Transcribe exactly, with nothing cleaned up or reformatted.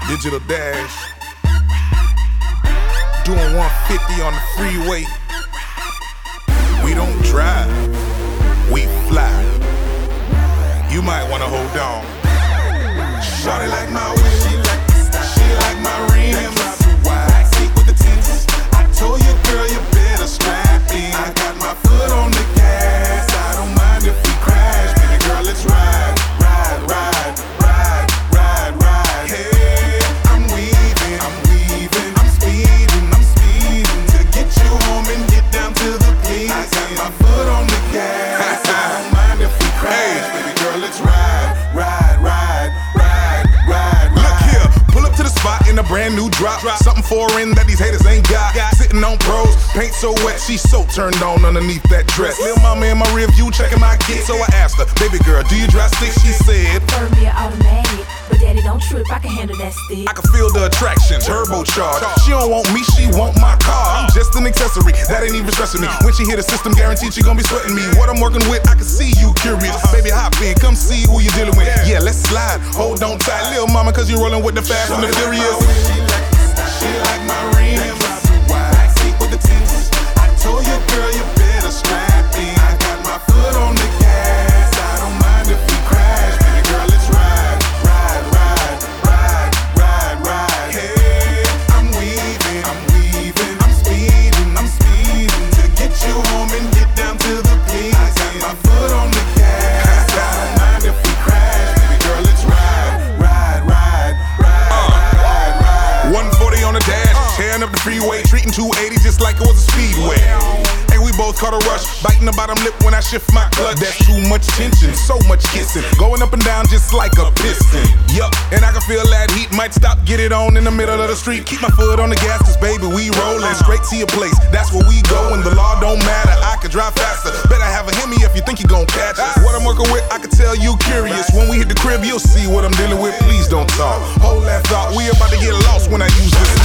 Digital Dash, doing one fifty on the freeway. We don't drive, we fly. You might wanna hold on. Shawty like my whip, she like the style, she like my rims. Backseat with the tints. I told you, girl, you better strap in. I got my foot on the gas. I don't mind if we crash, baby girl, let's ride, ride, ride, ride, ride, ride. Hey, I'm weaving, I'm weaving, I'm speeding, I'm speeding to get you home and get down to the place. I got my foot on the gas. I don't mind if we crash, baby girl, let's ride, ride, ride, ride, ride. Look here, pull up to the spot in a brand new drop. Something foreign that these haters ain't got. Sitting on pros, paint so wet, she so turned on underneath that dress. Lil' mama in my rear view checking my kid, so I asked her, baby girl, do you drive stick? She said, prefer me an automatic, but daddy don't trip, I can handle that stick. I can feel the attraction, turbocharged. She don't want me, she want my car. I'm just an accessory, that ain't even stressing me. When she hit the system, guaranteed she gon' be sweating me. What I'm working with, I can see you curious. Baby, hop in, come see who you dealing with. Yeah, let's slide, hold on tight, lil' mama, cause you rolling with the fast and the furious. She like my rims, backseat with the tints. I told you, girl, you better strap in. I got my foot on the gas. I don't mind if we crash, baby girl, let's ride, ride, ride, ride, ride, ride. Hey, I'm weaving, I'm weaving, I'm speeding, I'm speeding to get you home and get down to the place. I got my foot on the gas. I don't mind if we crash, baby girl, let's ride, ride, ride, ride, ride, ride. one forty on the dash, tearing up the freeway, treating two eighty just like it was a speedway. And we both caught a rush, biting the bottom lip when I shift my clutch. That's too much tension, so much kissing, going up and down just like a piston. Yup, and I can feel that heat, might stop, get it on in the middle of the street. Keep my foot on the gas, cause baby, we rollin' straight to your place. That's where we go, and the law don't matter. I could drive faster, better have a Hemi if you think you gon' catch us. What I'm working with, I can tell you curious. When we hit the crib, you'll see what I'm dealing with. Please don't talk, hold that thought. We about to get lost when I use this.